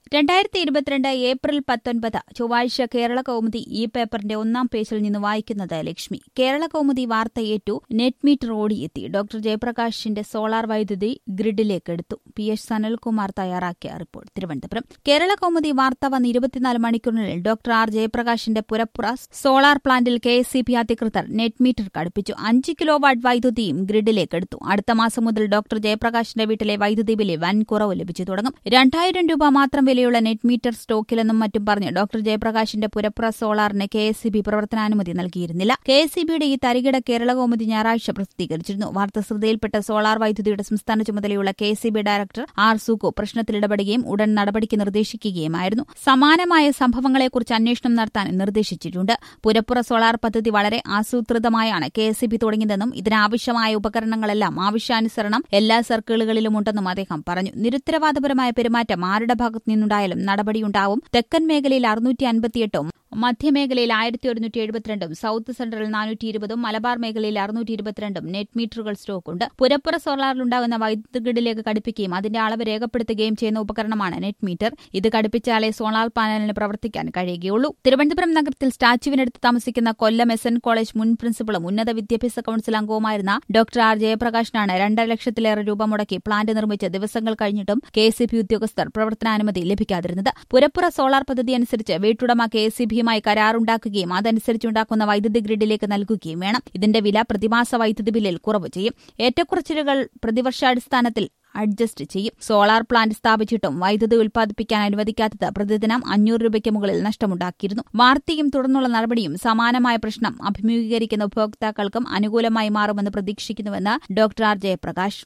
2022 April 19 ചൊവ്വാഴ്ച കേരള കൗമുദി ഈ പേപ്പറിന്റെ ഒന്നാം പേജിൽ നിന്ന് വായിക്കുന്നത് ലക്ഷ്മി. കേരള കൗമുദി വാർത്തയേറ്റു. നെറ്റ് മീറ്റർ ഓടിയെത്തി. ഡോക്ടർ ജയപ്രകാശിന്റെ സോളാർ വൈദ്യുതി ഗ്രിഡിലേക്ക് എടുത്തു. PH സനൽകുമാർ തയ്യാറാക്കിയ റിപ്പോർട്ട്. തിരുവനന്തപുരം. കേരള കൗമുദി വാർത്ത വന്ന് 24 മണിക്കൂറിനുള്ളിൽ ഡോക്ടർ ആർ ജയപ്രകാശിന്റെ പുരപ്പുറ സോളാർ പ്ലാന്റിൽ KSEB അധികൃതർ നെറ്റ് മീറ്റർ ഘടിപ്പിച്ചു. 5 കിലോവാട്ട് വൈദ്യുതിയും ഗ്രിഡിലേക്ക് എടുത്തു. അടുത്ത മാസം മുതൽ ഡോക്ടർ ജയപ്രകാശിന്റെ വീട്ടിലെ വൈദ്യുതി ബില്ലിൽ വൻ കുറവ് ലഭിച്ചു തുടങ്ങും. 2000 രൂപ മാത്രം വിലയുള്ള നെറ്റ് മീറ്റർ സ്റ്റോക്കിലെന്നും മറ്റും പറഞ്ഞ് ഡോക്ടർ ജയപ്രകാശിന്റെ പുരപ്പുറ സോളാറിന് KSEB പ്രവർത്തനാനുമതി നൽകിയിരുന്നില്ല. KSEBയുടെ ഈ തരികിട കേരള കൗമുദി ഞായറാഴ്ച പ്രസിദ്ധീകരിച്ചിരുന്നു. വാർത്ത ശ്രദ്ധയിൽപ്പെട്ട സോളാർ വൈദ്യുതിയുടെ സംസ്ഥാന ചുമതലയുള്ള KSEB ഡയറക്ടർ ആർ സുകു പ്രശ്നത്തിലിടപെടുകയും ഉടൻ നടപടിക്ക് നിർദ്ദേശിക്കുകയുമായിരുന്നു. സമാനമായ സംഭവങ്ങളെക്കുറിച്ച് അന്വേഷണം നടത്താൻ നിർദ്ദേശിച്ചിട്ടുണ്ട്. പുരപ്പുറ സോളാർ പദ്ധതി വളരെ ആസൂത്രിതമായാണ് KSEB തുടങ്ങിയതെന്നും ഇതിനാവശ്യമായ ഉപകരണങ്ങളെല്ലാം ആവശ്യാനുസരണം എല്ലാ സർക്കിളുകളിലുമുണ്ടെന്നും അദ്ദേഹം പറഞ്ഞു. നിരുത്തരവാദപരമായ പെരുമാറ്റം ആരുടെ ഭാഗത്തു നിന്നുണ്ടായാലും നടപടിയുണ്ടാവും. തെക്കൻ മേഖലയിൽ 658 മധ്യമേഖലയിൽ 1172 സൌത്ത് സെൻട്രൽ 420 മലബാർ മേഖലയിൽ 622 നെറ്റ് മീറ്ററുകൾ സ്റ്റോക്കുണ്ട്. പുരപ്പുറ സോളാറിലുണ്ടാകുന്ന വൈദ്യുതി ഗ്രിഡിലേക്ക് ഘടിപ്പിക്കുകയും അതിന്റെ അളവ് രേഖപ്പെടുത്തുകയും ചെയ്യുന്ന ഉപകരണമാണ് നെറ്റ് മീറ്റർ. ഇത് ഘടിപ്പിച്ചാലേ സോളാർ പാനലിന് പ്രവർത്തിക്കാൻ കഴിയുകയുള്ളൂ. തിരുവനന്തപുരം നഗരത്തിൽ സ്റ്റാച്യുവിനടുത്ത് താമസിക്കുന്ന കൊല്ലം SN കോളേജ് മുൻ പ്രിൻസിപ്പളും ഉന്നത വിദ്യാഭ്യാസ കൌൺസിൽ അംഗവുമായിരുന്ന ഡോക്ടർ ആർ ജയപ്രകാശിനാണ് 2.5 ലക്ഷത്തിലേറെ രൂപ മുടക്കി പ്ലാന്റ് നിർമ്മിച്ച് ദിവസങ്ങൾ കഴിഞ്ഞിട്ടും KSEB ഉദ്യോഗസ്ഥർ പ്രവർത്തനാനുമതി ലഭിക്കാതിരുന്നത്. പുരപ്പുറ സോളാർ പദ്ധതി അനുസരിച്ച് വീട്ടുടമ KSEB കരാറുണ്ടാക്കുകയും അതനുസരിച്ചുണ്ടാക്കുന്ന വൈദ്യുതി ഗ്രിഡിലേക്ക് നൽകുകയും വേണം. ഇതിന്റെ വില പ്രതിമാസ വൈദ്യുതി ബില്ലിൽ കുറവ് ചെയ്യും. ഏറ്റക്കുറച്ചിലുകൾ പ്രതിവർഷാടിസ്ഥാനത്തിൽ അഡ്ജസ്റ്റ് ചെയ്യും. സോളാർ പ്ലാന്റ് സ്ഥാപിച്ചിട്ടും വൈദ്യുതി ഉൽപ്പാദിപ്പിക്കാൻ അനുവദിക്കാത്തത് പ്രതിദിനം 500 രൂപയ്ക്ക് മുകളിൽ നഷ്ടമുണ്ടാക്കിയിരുന്നു. വാർത്തയും തുടർന്നുള്ള നടപടിയും സമാനമായ പ്രശ്നം അഭിമുഖീകരിക്കുന്ന ഉപഭോക്താക്കൾക്കും അനുകൂലമായി മാറുമെന്ന് പ്രതീക്ഷിക്കുന്നുവെന്ന് ഡോക്ടർ ആർ ജയപ്രകാശ്.